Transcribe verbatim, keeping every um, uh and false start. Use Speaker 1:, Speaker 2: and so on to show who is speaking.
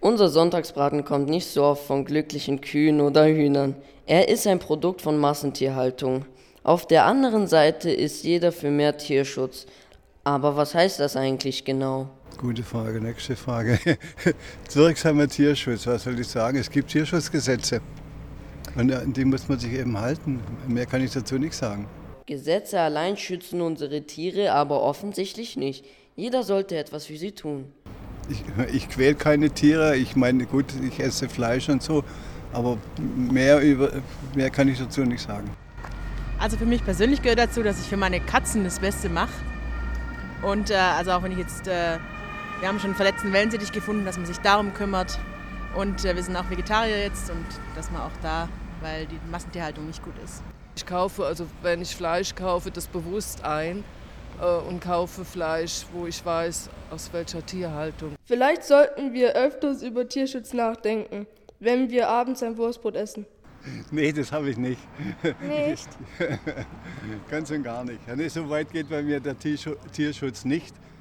Speaker 1: Unser Sonntagsbraten kommt nicht so oft von glücklichen Kühen oder Hühnern. Er ist ein Produkt von Massentierhaltung. Auf der anderen Seite ist jeder für mehr Tierschutz. Aber was heißt das eigentlich genau?
Speaker 2: Gute Frage, nächste Frage. Wirksamer Tierschutz, was soll ich sagen? Es gibt Tierschutzgesetze und an die muss man sich eben halten. Mehr kann ich dazu nicht sagen.
Speaker 1: Gesetze allein schützen unsere Tiere, aber offensichtlich nicht. Jeder sollte etwas für sie tun.
Speaker 2: Ich, ich quäle keine Tiere, ich meine, gut, ich esse Fleisch und so, aber mehr, über, mehr kann ich dazu nicht sagen.
Speaker 3: Also für mich persönlich gehört dazu, dass ich für meine Katzen das Beste mache. Und äh, also auch wenn ich jetzt, äh, wir haben schon einen verletzten Wellensittich gefunden, dass man sich darum kümmert. Und äh, wir sind auch Vegetarier jetzt und dass man auch da, weil die Massentierhaltung nicht gut ist.
Speaker 4: Ich kaufe, also wenn ich Fleisch kaufe, das bewusst ein äh, und kaufe Fleisch, wo ich weiß, aus welcher Tierhaltung.
Speaker 5: Vielleicht sollten wir öfters über Tierschutz nachdenken, wenn wir abends ein Wurstbrot essen.
Speaker 2: Nee, das habe ich nicht.
Speaker 5: Nicht?
Speaker 2: Ganz und gar nicht. Nee, so weit geht bei mir der Tierschutz nicht.